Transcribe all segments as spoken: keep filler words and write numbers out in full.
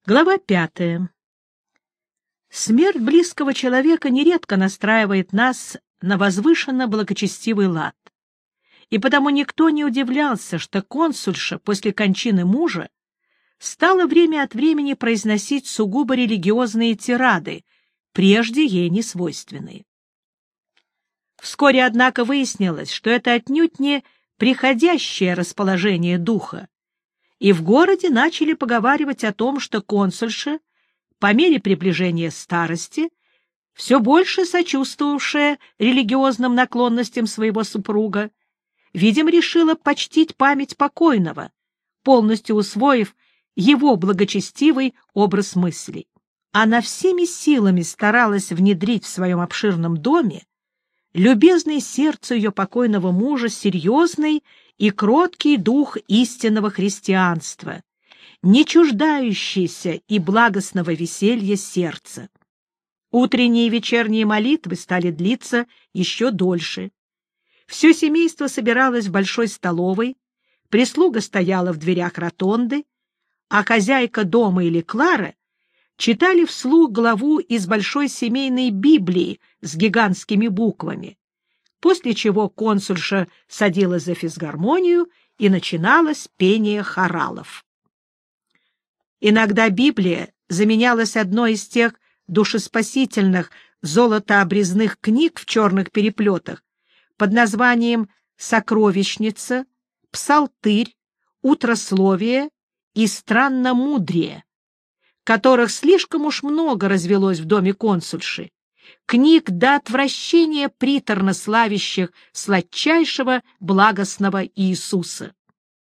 Глава пятая. Смерть близкого человека нередко настраивает нас на возвышенно благочестивый лад. И потому никто не удивлялся, что консульша после кончины мужа стала время от времени произносить сугубо религиозные тирады, прежде ей не свойственные. Вскоре, однако, выяснилось, что это отнюдь не приходящее расположение духа, и в городе начали поговаривать о том, что консульша, по мере приближения старости, все больше сочувствовавшая религиозным наклонностям своего супруга, видимо, решила почтить память покойного, полностью усвоив его благочестивый образ мыслей. Она всеми силами старалась внедрить в своем обширном доме любезный сердцу ее покойного мужа серьезный и кроткий дух истинного христианства, не чуждающийся и благостного веселья сердца. Утренние и вечерние молитвы стали длиться еще дольше. Все семейство собиралось в большой столовой, прислуга стояла в дверях ротонды, а хозяйка дома или Клара читали вслух главу из большой семейной Библии с гигантскими буквами, после чего консульша садилась за физгармонию и начиналось пение хоралов. Иногда Библия заменялась одной из тех душеспасительных золотообрезных книг в черных переплетах под названием «Сокровищница», «Псалтырь», «Утрословие» и «Странномудрие», которых слишком уж много развелось в доме консульши, книг до отвращения приторно славящих сладчайшего благостного Иисуса.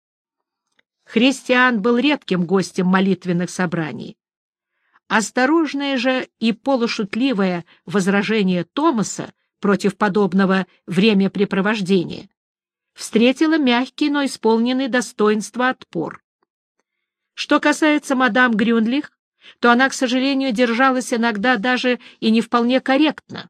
Христиан был редким гостем молитвенных собраний. Осторожное же и полушутливое возражение Томаса против подобного времяпрепровождения встретило мягкий, но исполненный достоинства отпор. Что касается мадам Грюндлих, то она, к сожалению, держалась иногда даже и не вполне корректно.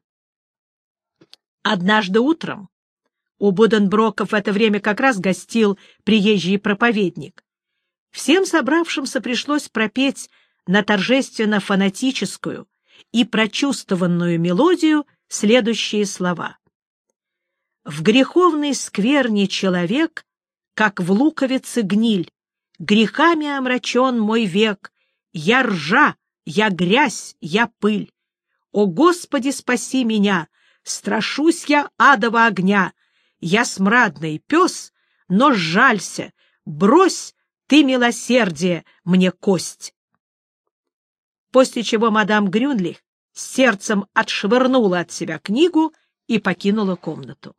Однажды утром у Буденброков в это время как раз гостил приезжий проповедник. Всем собравшимся пришлось пропеть на торжественно-фанатическую и прочувствованную мелодию следующие слова. «В греховной скверне человек, как в луковице гниль, грехами омрачен мой век, я ржа, я грязь, я пыль. О, Господи, спаси меня, страшусь я адова огня, я смрадный пес, но сжалься, брось ты, милосердие, мне кость». После чего мадам Грюндлих с сердцем отшвырнула от себя книгу и покинула комнату.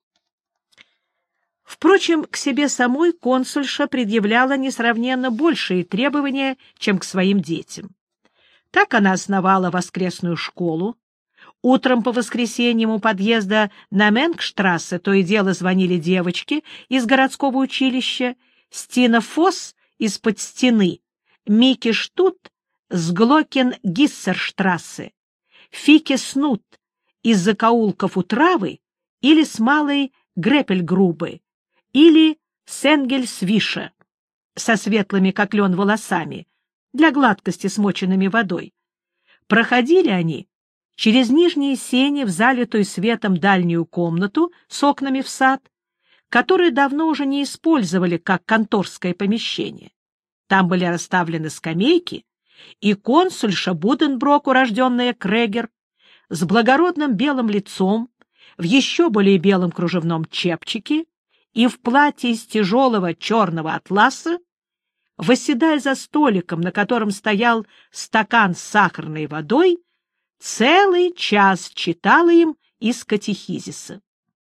Впрочем, к себе самой консульша предъявляла несравненно большие требования, чем к своим детям. Так она основала воскресную школу. Утром по воскресеньям у подъезда на Менгштрассе то и дело звонили девочки из городского училища, Стина Фосс из-под стены, Микки Штут с Глокен-Гиссерштрассе, Фике Снут из закоулков у Травы или с Малой Грепельгрубы, или Сенгельсвиша со светлыми, как лен, волосами, для гладкости смоченными водой. Проходили они через нижние сени в залитую светом дальнюю комнату с окнами в сад, которые давно уже не использовали как конторское помещение. Там были расставлены скамейки, и консульша Буденброк, урожденная Крегер, с благородным белым лицом, в еще более белом кружевном чепчике и в платье из тяжелого черного атласа, восседая за столиком, на котором стоял стакан с сахарной водой, целый час читала им из катехизиса.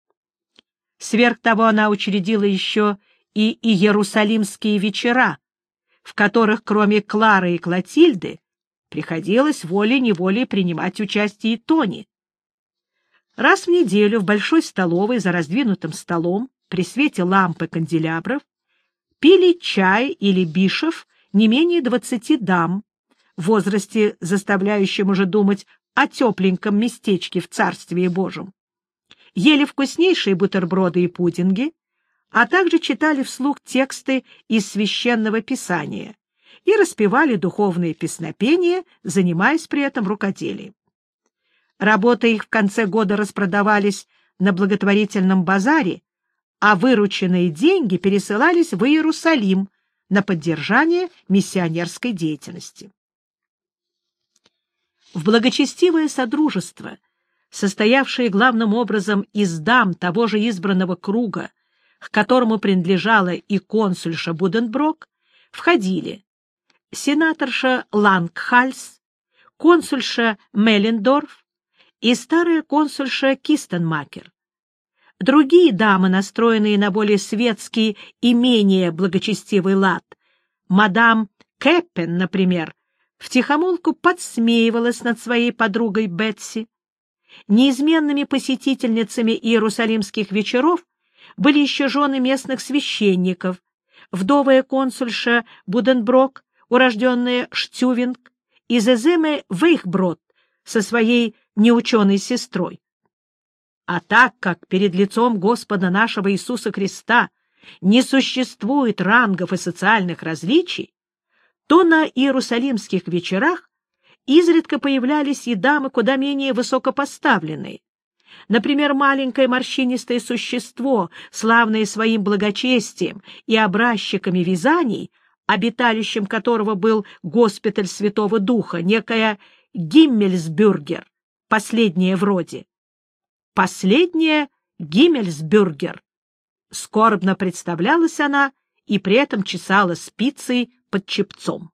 Сверх того она учредила еще и иерусалимские вечера, в которых, кроме Клары и Клотильды, приходилось волей-неволей принимать участие и Тони. Раз в неделю в большой столовой за раздвинутым столом при свете лампы канделябров пили чай или бишев не менее двадцати дам, в возрасте, заставляющем уже думать о тепленьком местечке в Царствии Божьем, ели вкуснейшие бутерброды и пудинги, а также читали вслух тексты из Священного Писания, и распевали духовные песнопения, занимаясь при этом рукоделием. Работы их в конце года распродавались на благотворительном базаре, а вырученные деньги пересылались в Иерусалим на поддержание миссионерской деятельности. В благочестивое содружество, состоявшее главным образом из дам того же избранного круга, к которому принадлежала и консульша Буденброк, входили сенаторша Лангхальс, консульша Меллендорф и старая консульша Кистенмакер. Другие дамы, настроенные на более светский и менее благочестивый лад, мадам Кэппен, например, втихомолку подсмеивалась над своей подругой Бетси. Неизменными посетительницами иерусалимских вечеров были еще жены местных священников, вдовая консульша Буденброк, урожденная Штювинг, и Зеземе Вейхброд со своей неученой сестрой. А так как перед лицом Господа нашего Иисуса Христа не существует рангов и социальных различий, то на иерусалимских вечерах изредка появлялись и дамы куда менее высокопоставленные. Например, маленькое морщинистое существо, славное своим благочестием и образчиками вязаний, обиталищем которого был госпиталь Святого Духа, некая Гиммельсбюргер, последняя в роде. Последняя Гиммельсбюргер. Скорбно представлялась она и при этом чесала спицей под чепцом.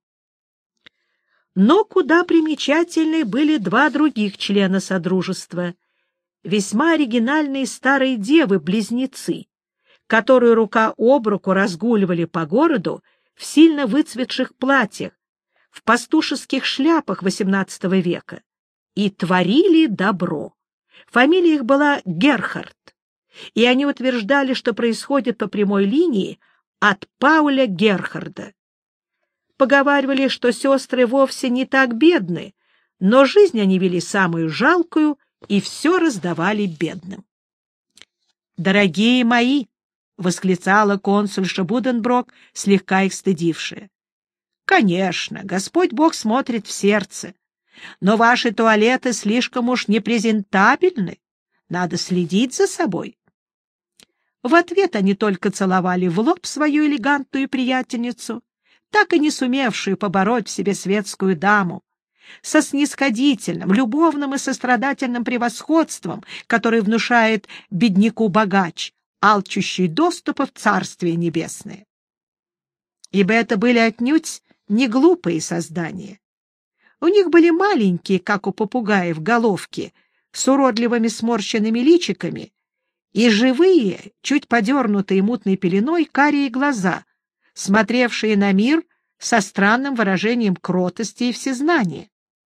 Но куда примечательнее были два других члена содружества, весьма оригинальные старые девы-близнецы, которые рука об руку разгуливали по городу в сильно выцветших платьях, в пастушеских шляпах восемнадцатого века, и творили добро. Фамилия их была Герхард, и они утверждали, что происходит по прямой линии от Пауля Герхарда. Поговаривали, что сестры вовсе не так бедны, но жизнь они вели самую жалкую и все раздавали бедным. «Дорогие мои!» — восклицала консульша Буденброк, слегка их стыдившая. «Конечно, Господь Бог смотрит в сердце, но ваши туалеты слишком уж непрезентабельны, надо следить за собой». В ответ они только целовали в лоб свою элегантную приятельницу, так и не сумевшую побороть в себе светскую даму, со снисходительным, любовным и сострадательным превосходством, который внушает бедняку богач, алчущий доступа в Царствие Небесное. Ибо это были отнюдь не глупые создания. У них были маленькие, как у попугаев, головки с уродливыми сморщенными личиками и живые, чуть подернутые мутной пеленой, карие глаза, смотревшие на мир со странным выражением кротости и всезнания.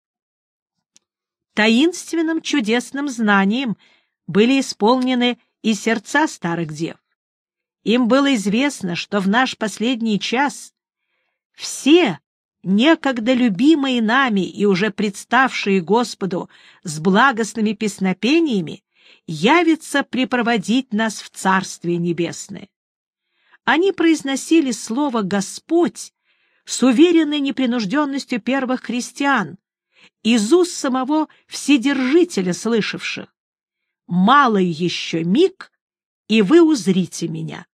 Таинственным чудесным знанием были исполнены и сердца старых дев. Им было известно, что в наш последний час все некогда любимые нами и уже представшие Господу с благостными песнопениями явятся припроводить нас в Царствие Небесное. Они произносили слово «Господь» с уверенной непринужденностью первых христиан, из уст самого Вседержителя слышавших: «Малый еще миг, и вы узрите меня».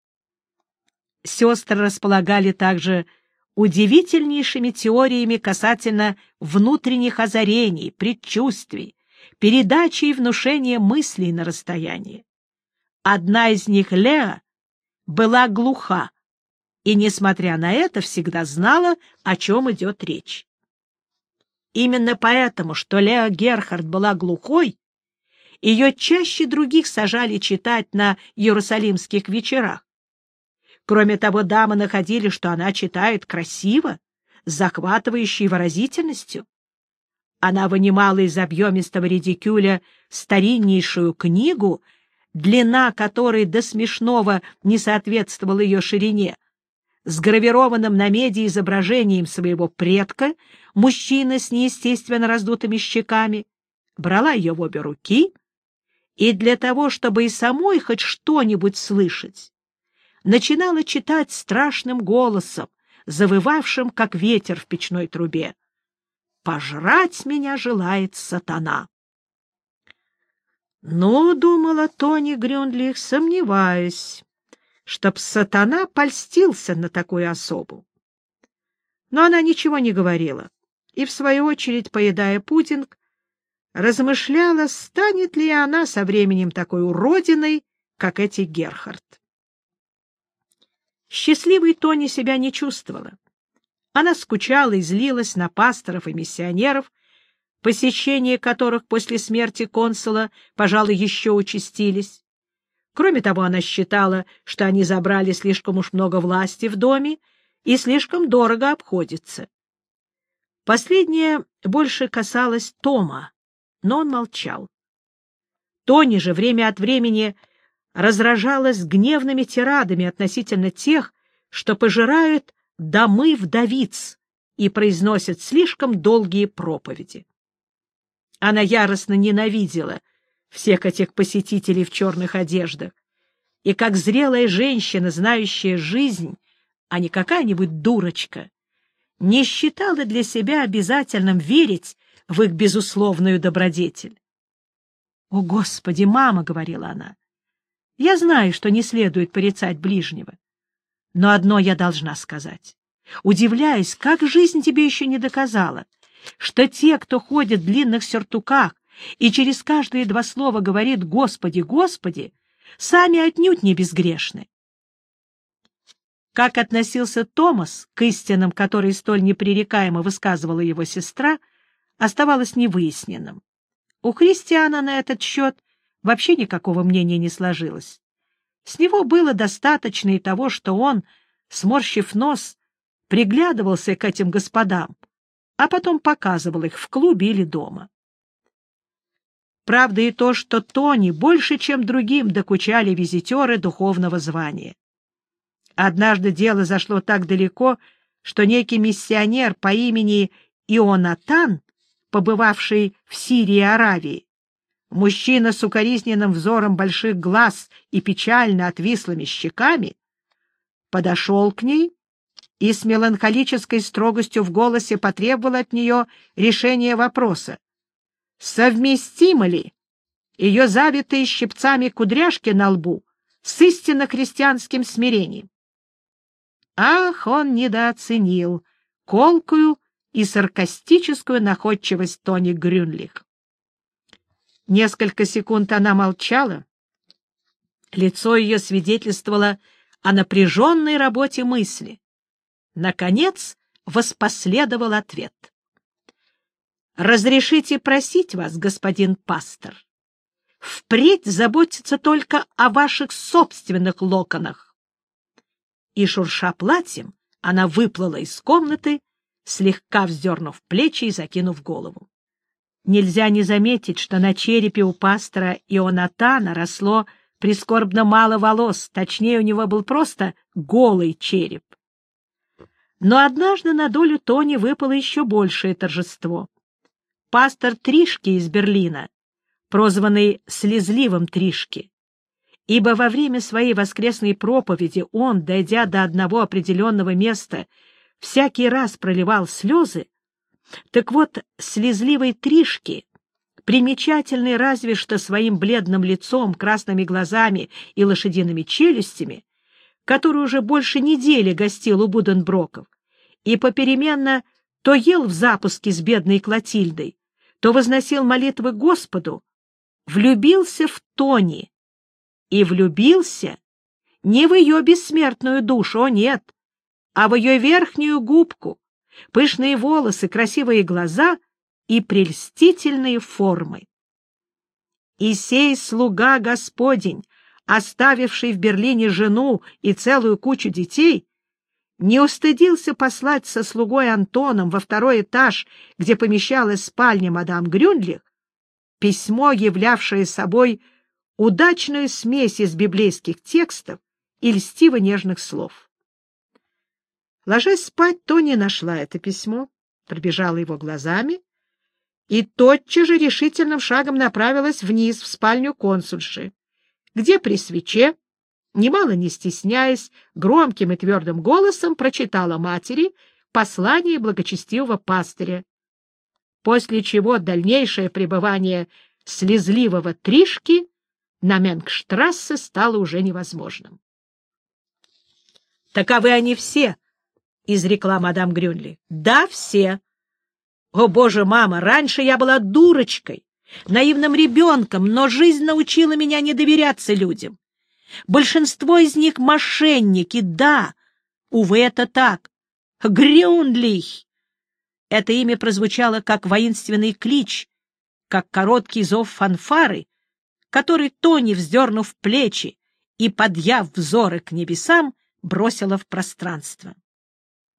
Сестры располагали также удивительнейшими теориями касательно внутренних озарений, предчувствий, передачи и внушения мыслей на расстоянии. Одна из них, Леа, была глуха и, несмотря на это, всегда знала, о чем идет речь. Именно поэтому, что Леа Герхард была глухой, ее чаще других сажали читать на иерусалимских вечерах. Кроме того, дамы находили, что она читает красиво, с захватывающей выразительностью. Она вынимала из объемистого редикюля стариннейшую книгу, длина которой до смешного не соответствовала ее ширине, с гравированным на меди изображением своего предка, мужчины с неестественно раздутыми щеками, брала ее в обе руки и для того, чтобы и самой хоть что-нибудь слышать, начинала читать страшным голосом, завывавшим, как ветер в печной трубе. «Пожрать меня желает сатана». «Ну, — думала Тони Грюндлих, — сомневаюсь, чтоб сатана польстился на такую особу». Но она ничего не говорила и, в свою очередь, поедая пудинг, размышляла, станет ли она со временем такой уродиной, как эти Герхард. Счастливой Тони себя не чувствовала. Она скучала и злилась на пасторов и миссионеров, посещения которых после смерти консула, пожалуй, еще участились. Кроме того, она считала, что они забрали слишком уж много власти в доме и слишком дорого обходятся. Последнее больше касалось Тома, но он молчал. Тони же время от времени разражалась гневными тирадами относительно тех, что пожирают домы вдовиц и произносят слишком долгие проповеди. Она яростно ненавидела всех этих посетителей в черных одеждах, и как зрелая женщина, знающая жизнь, а не какая-нибудь дурочка, не считала для себя обязательным верить в их безусловную добродетель. «О, Господи, мама!» — говорила она. «Я знаю, что не следует порицать ближнего, но одно я должна сказать. Удивляюсь, как жизнь тебе еще не доказала, что те, кто ходит в длинных сюртуках и через каждые два слова говорит «Господи, Господи», сами отнюдь не безгрешны». Как относился Томас к истинам, которые столь непререкаемо высказывала его сестра, оставалось невыясненным. У христиана на этот счет вообще никакого мнения не сложилось. С него было достаточно и того, что он, сморщив нос, приглядывался к этим господам, а потом показывал их в клубе или дома. Правда и то, что Тони больше, чем другим, докучали визитеры духовного звания. Однажды дело зашло так далеко, что некий миссионер по имени Ионатан, побывавший в Сирии и Аравии, мужчина с укоризненным взором больших глаз и печально отвислыми щеками, подошел к ней и с меланхолической строгостью в голосе потребовал от нее решения вопроса: совместимы ли ее завитые щипцами кудряшки на лбу с истинно христианским смирением? Ах, он недооценил колкую и саркастическую находчивость Тони Грюндлих. Несколько секунд она молчала. Лицо ее свидетельствовало о напряженной работе мысли. Наконец воспоследовал ответ. «Разрешите просить вас, господин пастор, впредь заботиться только о ваших собственных локонах». И, шурша платьем, она выплыла из комнаты, слегка вздернув плечи и закинув голову. Нельзя не заметить, что на черепе у пастора Ионатана росло прискорбно мало волос, точнее, у него был просто голый череп. Но однажды на долю Тони выпало еще большее торжество. Пастор Тришки из Берлина, прозванный Слезливым Тришки, ибо во время своей воскресной проповеди он, дойдя до одного определенного места, всякий раз проливал слезы, так вот, Слезливый Тришки, примечательный разве что своим бледным лицом, красными глазами и лошадиными челюстями, который уже больше недели гостил у Буденброков и попеременно то ел в запуске с бедной Клотильдой, то возносил молитвы Господу, влюбился в Тони. И влюбился не в ее бессмертную душу, о нет, а в ее верхнюю губку, пышные волосы, красивые глаза и прельстительные формы. И сей слуга Господень, оставивший в Берлине жену и целую кучу детей, не устыдился послать со слугой Антоном во второй этаж, где помещалась спальня мадам Грюндлих, письмо, являвшее собой удачную смесь из библейских текстов и льстиво-нежных слов. Ложась спать, Тони нашла это письмо, пробежала его глазами и тотчас же решительным шагом направилась вниз в спальню консульши, где при свече, немало не стесняясь, громким и твердым голосом прочитала матери послание благочестивого пастыря, после чего дальнейшее пребывание слезливого Тришки на Менгштрассе стало уже невозможным. — Таковы они все, — изрекла мадам Грюнли. — Да, все. О, боже, мама, раньше я была дурочкой, наивным ребенком, но жизнь научила меня не доверяться людям. Большинство из них мошенники, да, увы, это так. Грюндлих! Это имя прозвучало как воинственный клич, как короткий зов фанфары, который Тони, вздернув плечи и подъяв взоры к небесам, бросила в пространство.